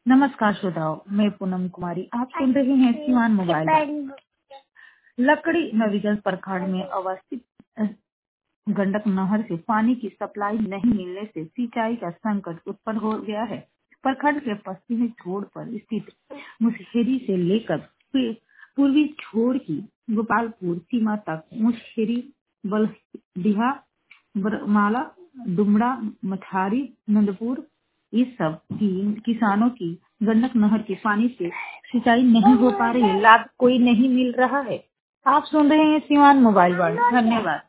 नमस्कार श्रोताओं, मैं पूनम कुमारी। आप सुन रहे हैं सीवान मोबाइल। लकड़ी नवीगंज प्रखंड में अवस्थित गंडक नहर से पानी की सप्लाई नहीं मिलने से सिंचाई का संकट उत्पन्न हो गया है। प्रखंड के पश्चिमी छोर पर स्थित मुसहरी से लेकर पूर्वी छोर की गोपालपुर सीमा तक मुसहरी, बलडीहा, बरमाला, डुमरा, मठारी, नंदपुर, इस सब की किसानों की गंडक नहर के पानी से सिंचाई नहीं हो पा रही है। लाभ कोई नहीं मिल रहा है। आप सुन रहे हैं सीवान मोबाइल वर्ल्ड। धन्यवाद।